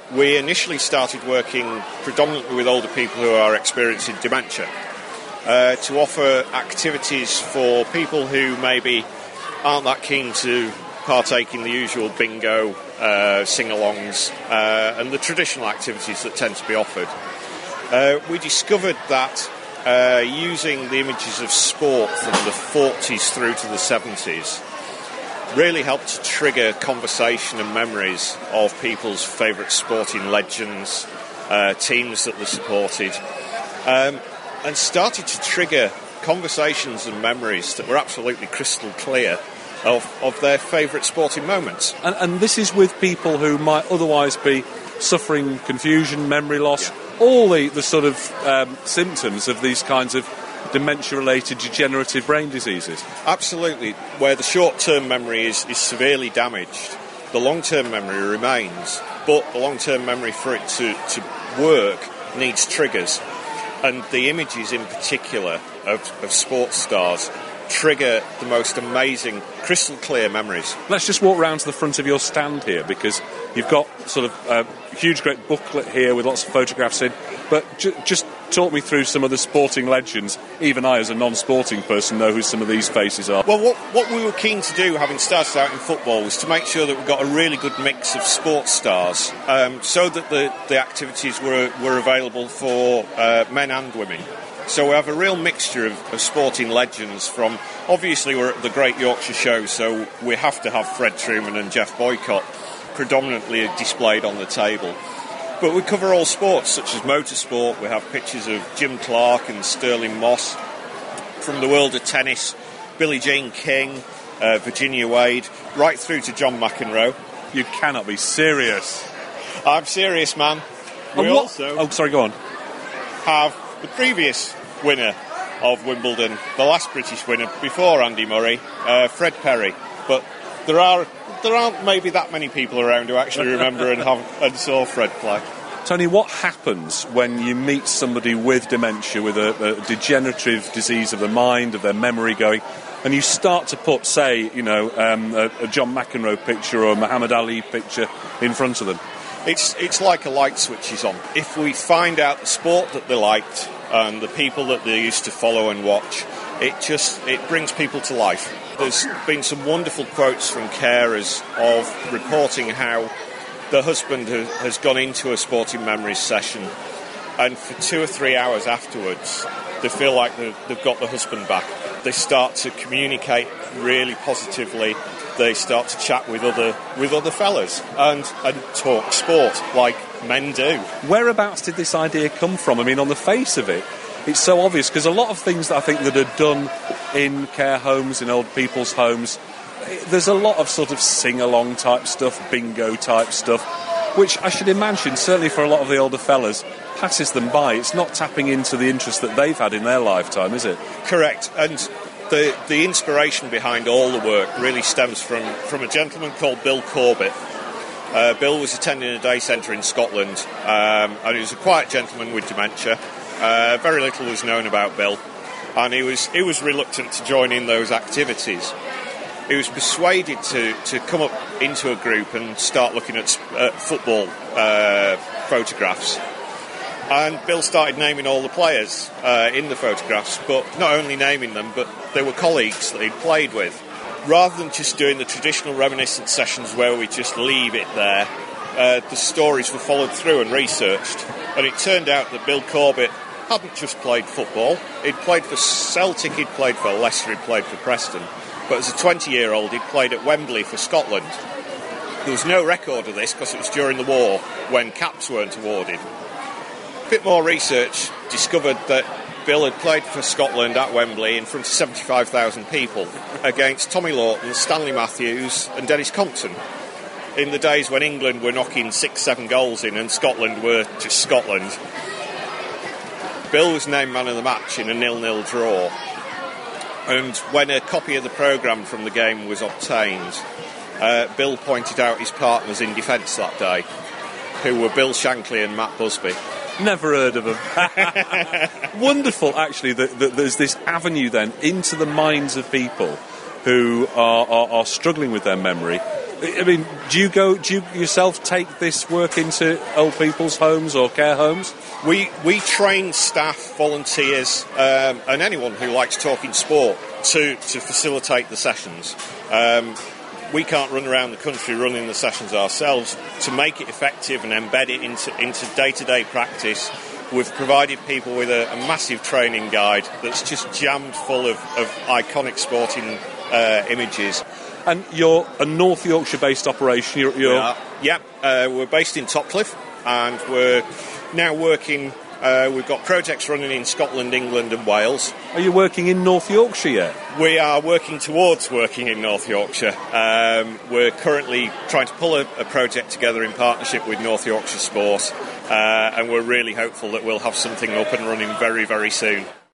we initially started working predominantly with older people who are experiencing dementia to offer activities for people who maybe aren't that keen to partake in the usual bingo, sing-alongs, and the traditional activities that tend to be offered. We discovered that using the images of sport from the 40s through to the 70s really helped to trigger conversation and memories of people's favourite sporting legends, teams that they supported, and started to trigger conversations and memories that were absolutely crystal clear of their favourite sporting moments. And this is with people who might otherwise be suffering confusion, memory loss, all the sort of symptoms of these kinds of dementia-related degenerative brain diseases. Absolutely. Where the short-term memory is severely damaged, the long-term memory remains, but the long-term memory, for it to work, needs triggers. And the images in particular of sports stars trigger the most amazing, crystal clear memories. Let's just walk round to the front of your stand here, because you've got sort of a huge great booklet here with lots of photographs in, but just talk me through some of the sporting legends. Even I, as a non-sporting person, know who some of these faces are. Well, what we were keen to do, having started out in football, was to make sure that we got a really good mix of sports stars, so that the activities were available for men and women. So we have a real mixture of sporting legends from, obviously we're at the Great Yorkshire Show, so we have to have Fred Trueman and Geoff Boycott predominantly displayed on the table. But we cover all sports, such as motorsport. We have pictures of Jim Clark and Sterling Moss. From the world of tennis, Billie Jean King, Virginia Wade, right through to John McEnroe. You cannot be serious. I'm serious, man. We also... Oh, sorry, go on. ...have the previous winner of Wimbledon, the last British winner before Andy Murray, Fred Perry. But there aren't maybe that many people around who actually remember and saw Fred play. Tony, what happens when you meet somebody with dementia, with a degenerative disease of the mind, of their memory going, and you start to put, say, a John McEnroe picture or a Muhammad Ali picture in front of them? It's like a light switch is on. If we find out the sport that they liked and the people that they used to follow and watch, it brings people to life. There's been some wonderful quotes from carers of reporting how the husband has gone into a sporting memories session, and for 2 or 3 hours afterwards they feel like they've got the husband back. They start to communicate really positively. They start to chat with other fellas and talk sport like men do. Whereabouts did this idea come from? I mean, on the face of it, it's so obvious, because a lot of things that I think that are done in care homes, in old people's homes, there's a lot of sort of sing-along type stuff, bingo type stuff, which I should imagine, certainly for a lot of the older fellas, passes them by. It's not tapping into the interest that they've had in their lifetime, is it? Correct. And the inspiration behind all the work really stems from a gentleman called Bill Corbett. Bill was attending a day centre in Scotland, and he was a quiet gentleman with dementia. Very little was known about Bill, and he was reluctant to join in those activities. He was persuaded to come up into a group and start looking at football photographs. And Bill started naming all the players in the photographs, but not only naming them, but they were colleagues that he'd played with. Rather than just doing the traditional reminiscence sessions where we just leave it there, the stories were followed through and researched. And it turned out that Bill Corbett hadn't just played football. He'd played for Celtic, he'd played for Leicester, he'd played for Preston. But as a 20-year-old, he'd played at Wembley for Scotland. There was no record of this because it was during the war when caps weren't awarded. A bit more research discovered that Bill had played for Scotland at Wembley in front of 75,000 people against Tommy Lawton, Stanley Matthews and Dennis Compton in the days when England were knocking 6-7 goals in and Scotland were just Scotland. Bill was named man of the match in a 0-0 draw, and when a copy of the programme from the game was obtained, Bill pointed out his partners in defence that day, who were Bill Shankly and Matt Busby. Never heard of them. Wonderful, actually, that there's this avenue then into the minds of people who are struggling with their memory, I mean, do you yourself take this work into old people's homes or care homes? We train staff, volunteers, and anyone who likes talking sport to facilitate the sessions. We can't run around the country running the sessions ourselves. To make it effective and embed it into day-to-day practice, we've provided people with a massive training guide that's just jammed full of iconic sporting images. And you're a North Yorkshire-based operation. We're based in Topcliffe, and we're now working. We've got projects running in Scotland, England and Wales. Are you working in North Yorkshire yet? We are working towards working in North Yorkshire. We're currently trying to pull a project together in partnership with North Yorkshire Sport, and we're really hopeful that we'll have something up and running very, very soon.